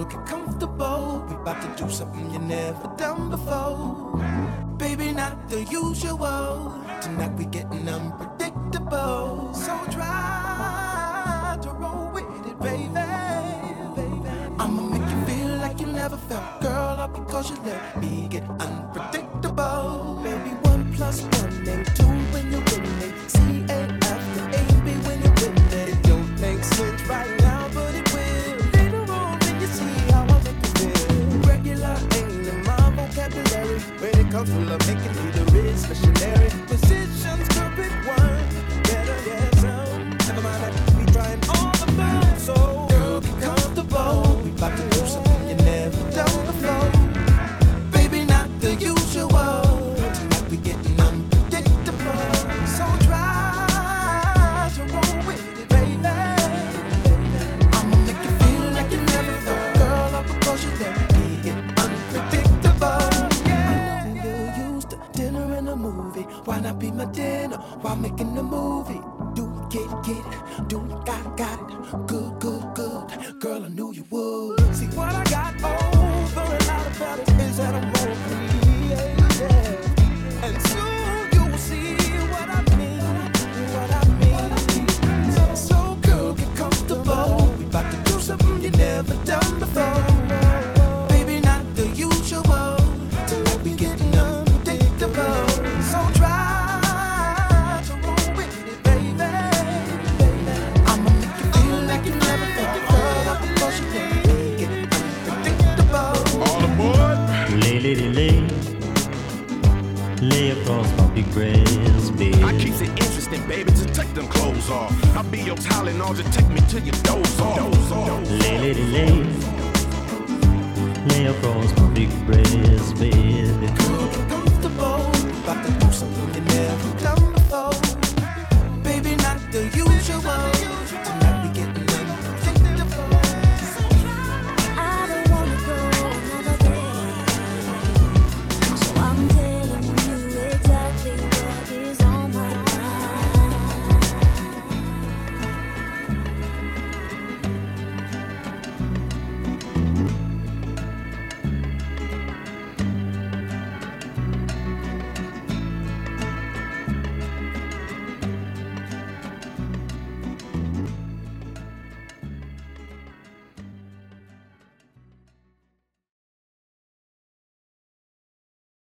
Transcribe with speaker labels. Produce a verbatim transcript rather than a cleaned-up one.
Speaker 1: get comfortable. We about to do something you never done before. Baby, not the usual. Tonight we getting unpredictable. So try to roll with it, baby. baby. I'ma make you feel like you never felt, girl, all because you let me get unpredictable. Baby, one plus one ain't two when you're winning. C A after A B when you're winning. It don't make sense right now, but it will later on when you see how I make you feel. Regular ain't in my vocabulary. When it comes to love, making me the real missionary. Positions could be one, better get some. Never mind that, we trying all the fun. So, girl, be comfortable. We about to do something you never done before. Baby, not the usual. Tonight we getting unpredictable. So try to roll with it, baby. I'ma make you feel like you never felt, girl, all because you let me get unpredictable. I know you're used to dinner and a movie. Why not be my dinner while making the movie? Do get, get it, do got, got it. Good, good, good. Girl, I knew you would. See what I got over and out of fellas is that I'm more free, yeah, yeah. And soon you will see what I mean, what I mean. So girl, get comfortable. We about to do something you never done before. Baby, not the usual. Tonight we getting unpredictable. So try to roll with it, baby. I'ma make you feel like you never felt it, girl, up because you let me get unpredictable.
Speaker 2: All aboard!
Speaker 3: Lay, lay, lay, lay, lay across my big brass bed.
Speaker 2: I keep it interesting, baby, just take them clothes off. I'll be your Tylenol, just take me to your doze off. Doze off.
Speaker 3: Lay, lay, lay, lay, lay across my big brass bed.
Speaker 1: Girl, get comfortable. About to do something